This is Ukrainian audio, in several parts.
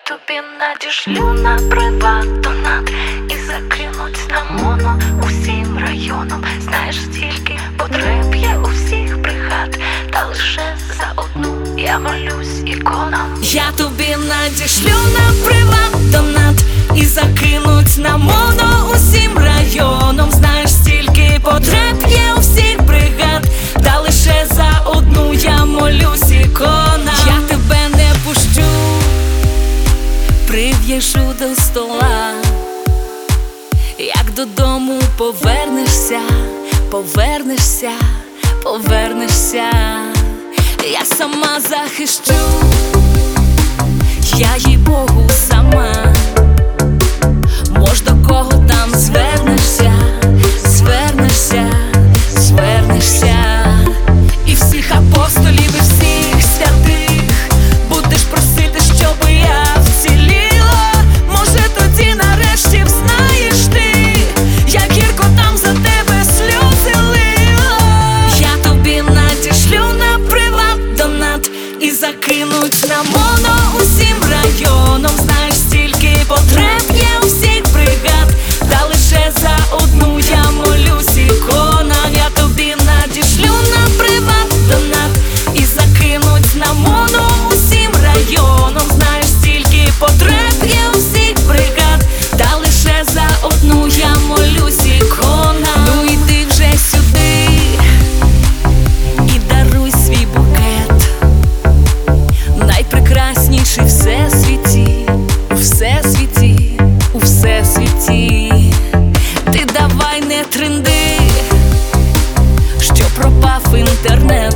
тобі надішлю на приват донат і закинуть на моно усім районом. Знаєш, стільки потреб є у всіх бригад, та лише за одну я молюсь іконам. Я тобі надішлю на приват донат і закинуть на моно усім районом. Знаєш, стільки потреб є у всіх бригад, та лише за одну я молюсь іконам. Я тебе не пущу, прив'яжу до стола. Як додому повернешся, повернешся, повернешся, я сама захищу, я їй Богу сама. Мож до кого там звернешся, звернешся, звернешся, і всіх апостолів, і всіх святих будеш просити, щоби я вціліла. Може тоді нарешті взнаєш ти, як гірко там за тебе сльози лила. Я тобі надішлю на приват донат і закинуть на моно усім районом. Знаєш, стільки потреб є у всіх бригад, та лише за одну я молюсь іконам. Я тобі надішлю на приват донат і закинуть на моно усім районом. Знаєш, стільки потреб є у всіх бригад, та лише за одну я молюсь іконам. Ну іди вже сюди і даруй свій букет, найпрекрасніший всесвіті, у всесвіті, у всесвіті. Ти давай не тренди, що пропав інтернет,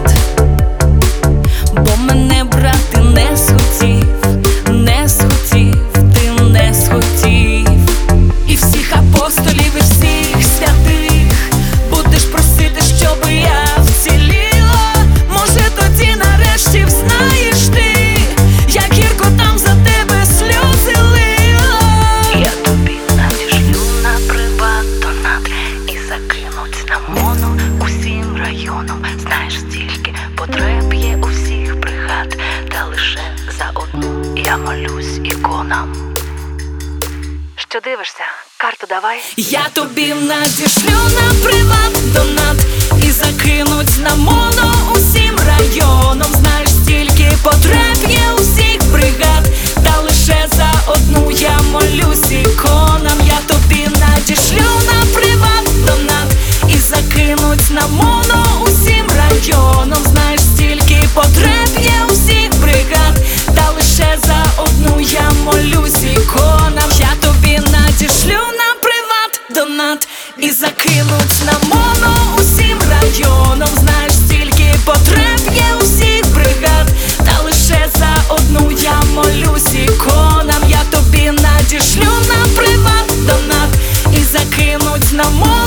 бо мене брати не схотів, не схотів, ти не схотів. І всіх апостолів, і всіх святих будеш просити, щоби я вціліла. Може тоді нарешті взнаєш ти, як гірко там за тебе сльози лила. Я тобі надішлю на приват донат і закинуть на моно усім районом. Знаєш, стільки потреб є у всіх бригад, та лише за одну я молюсь іконам. Що дивишся? Карту давай. Я тобі надішлю на приват донат і закинуть на моно усім районом. Знаєш, стільки потреб є у всіх бригад, та лише за одну я молюсь іконам. Я тобі надішлю на приват донат і закинуть на моно усім районом. Знаєш, стільки потреб є у всіх бригад, та лише за одну я молюсь іконам. Я тобі надішлю на приват донат і закинуть на моно усім районом. Знаєш, стільки потреб є у всіх бригад, та лише за одну я молюсь іконам. Я тобі надішлю на приват донат і закинуть на моно